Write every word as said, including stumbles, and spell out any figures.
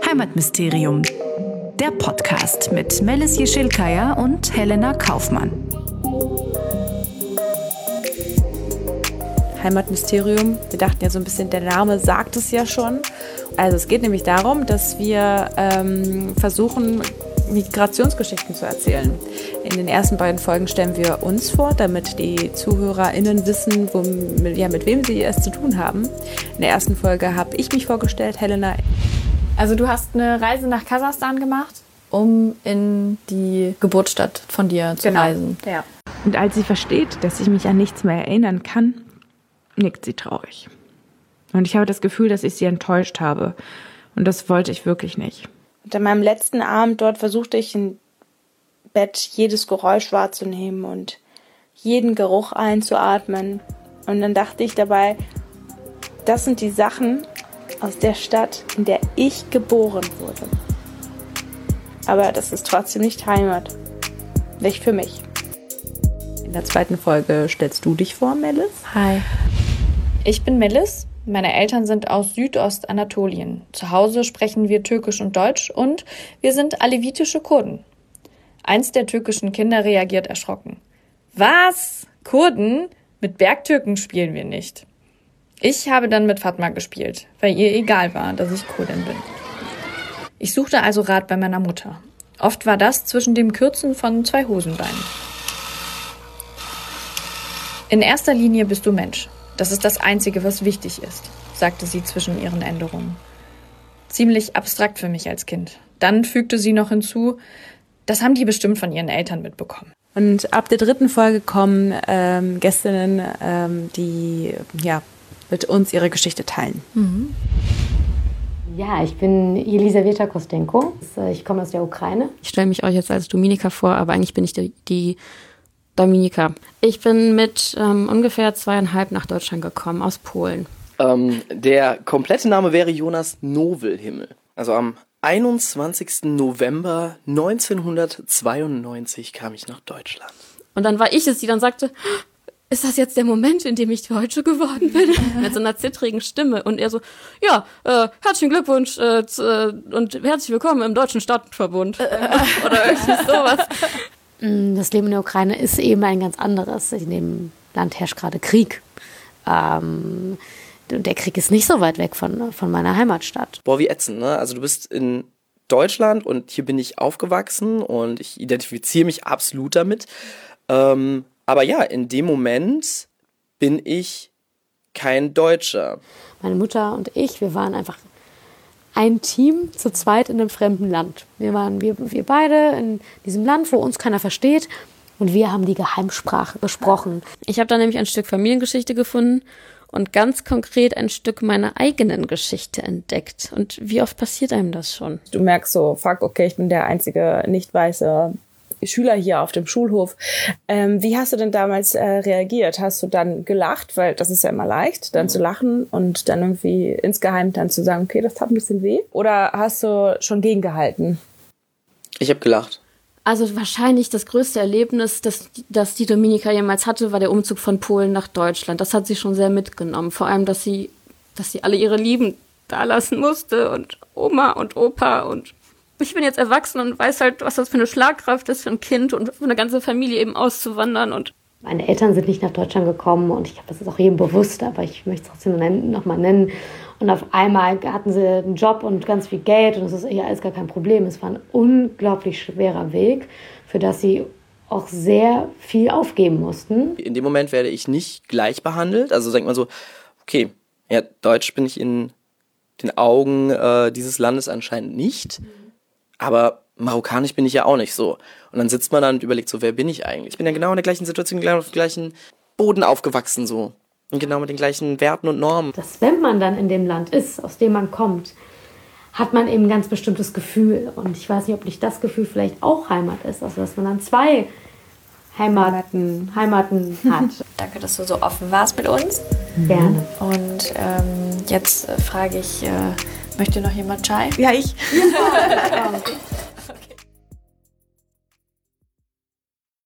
Heimatmysterium, der Podcast mit Melis Jeschilkaya und Helena Kaufmann. Heimatmysterium, wir dachten ja so ein bisschen, der Name sagt es ja schon. Also es geht nämlich darum, dass wir ähm, versuchen, Migrationsgeschichten zu erzählen. In den ersten beiden Folgen stellen wir uns vor, damit die ZuhörerInnen wissen, wo, mit, ja, mit wem sie es zu tun haben. In der ersten Folge habe ich mich vorgestellt, Helena. Also du hast eine Reise nach Kasachstan gemacht, um in die Geburtsstadt von dir zu genau. reisen. Ja. Und als sie versteht, dass ich mich an nichts mehr erinnern kann, nickt sie traurig. Und ich habe das Gefühl, dass ich sie enttäuscht habe. Und das wollte ich wirklich nicht. Und an meinem letzten Abend dort versuchte ich im Bett jedes Geräusch wahrzunehmen und jeden Geruch einzuatmen. Und dann dachte ich dabei, das sind die Sachen aus der Stadt, in der ich geboren wurde. Aber das ist trotzdem nicht Heimat. Nicht für mich. In der zweiten Folge stellst du dich vor, Melis. Hi. Ich bin Melis. Meine Eltern sind aus Südostanatolien. Zu Hause sprechen wir Türkisch und Deutsch und wir sind alevitische Kurden. Eins der türkischen Kinder reagiert erschrocken. Was? Kurden? Mit Bergtürken spielen wir nicht. Ich habe dann mit Fatma gespielt, weil ihr egal war, dass ich Kurdin bin. Ich suchte also Rat bei meiner Mutter. Oft war das zwischen dem Kürzen von zwei Hosenbeinen. In erster Linie bist du Mensch. Das ist das Einzige, was wichtig ist, sagte sie zwischen ihren Änderungen. Ziemlich abstrakt für mich als Kind. Dann fügte sie noch hinzu, das haben die bestimmt von ihren Eltern mitbekommen. Und ab der dritten Folge kommen ähm, Gästinnen, ähm, die ja, mit uns ihre Geschichte teilen. Mhm. Ja, ich bin Jelisaweta Kostenko. Ich komme aus der Ukraine. Ich stelle mich euch jetzt als Dominika vor, aber eigentlich bin ich die, die Dominika. Ich bin mit ähm, ungefähr zweieinhalb nach Deutschland gekommen, aus Polen. Ähm, der komplette Name wäre Jonas Nowelhimmel. Also am einundzwanzigsten November neunzehnhundertzweiundneunzig kam ich nach Deutschland. Und dann war ich es, die dann sagte, ist das jetzt der Moment, in dem ich Deutsche geworden bin? Mit so einer zittrigen Stimme. Und er so, ja, äh, herzlichen Glückwunsch äh, zu, äh, und herzlich willkommen im Deutschen Staatenverbund. Oder irgendwie sowas. Das Leben in der Ukraine ist eben ein ganz anderes. In dem Land herrscht gerade Krieg. Ähm, der Krieg ist nicht so weit weg von, von meiner Heimatstadt. Boah, wie ätzend, ne? Also du bist in Deutschland und hier bin ich aufgewachsen und ich identifiziere mich absolut damit. Ähm, aber ja, in dem Moment bin ich kein Deutscher. Meine Mutter und ich, wir waren einfach ein Team zu zweit in einem fremden Land. Wir waren wir, wir beide in diesem Land, wo uns keiner versteht. Und wir haben die Geheimsprache gesprochen. Ich habe da nämlich ein Stück Familiengeschichte gefunden und ganz konkret ein Stück meiner eigenen Geschichte entdeckt. Und wie oft passiert einem das schon? Du merkst so, fuck, okay, ich bin der einzige nicht weiße Schüler hier auf dem Schulhof. Ähm, wie hast du denn damals äh, reagiert? Hast du dann gelacht? Weil das ist ja immer leicht, dann mhm. zu lachen und dann irgendwie insgeheim dann zu sagen, okay, das tat ein bisschen weh? Oder hast du schon gegengehalten? Ich habe gelacht. Also wahrscheinlich das größte Erlebnis, das, das die Dominika jemals hatte, war der Umzug von Polen nach Deutschland. Das hat sie schon sehr mitgenommen. Vor allem, dass sie, dass sie alle ihre Lieben da lassen musste und Oma und Opa und ich bin jetzt erwachsen und weiß halt, was das für eine Schlagkraft ist für ein Kind und für eine ganze Familie eben auszuwandern. Und meine Eltern sind nicht nach Deutschland gekommen und ich glaube, das ist auch jedem bewusst, aber ich möchte es trotzdem noch mal nennen. Und auf einmal hatten sie einen Job und ganz viel Geld und das ist ja alles gar kein Problem. Es war ein unglaublich schwerer Weg, für das sie auch sehr viel aufgeben mussten. In dem Moment werde ich nicht gleich behandelt. Also denkt man so, okay, ja, Deutsch bin ich in den Augen äh, dieses Landes anscheinend nicht. Aber marokkanisch bin ich ja auch nicht so. Und dann sitzt man da und überlegt so, wer bin ich eigentlich? Ich bin ja genau in der gleichen Situation, genau auf dem gleichen Boden aufgewachsen so. Und genau mit den gleichen Werten und Normen. Dass wenn man dann in dem Land ist, aus dem man kommt, hat man eben ein ganz bestimmtes Gefühl. Und ich weiß nicht, ob nicht das Gefühl vielleicht auch Heimat ist. Also dass man dann zwei Heimaten, Heimaten hat. Danke, dass du so offen warst mit uns. Gerne. Und ähm, jetzt äh, frage ich, äh, möchte noch jemand Chai? Ja, ich. Ja,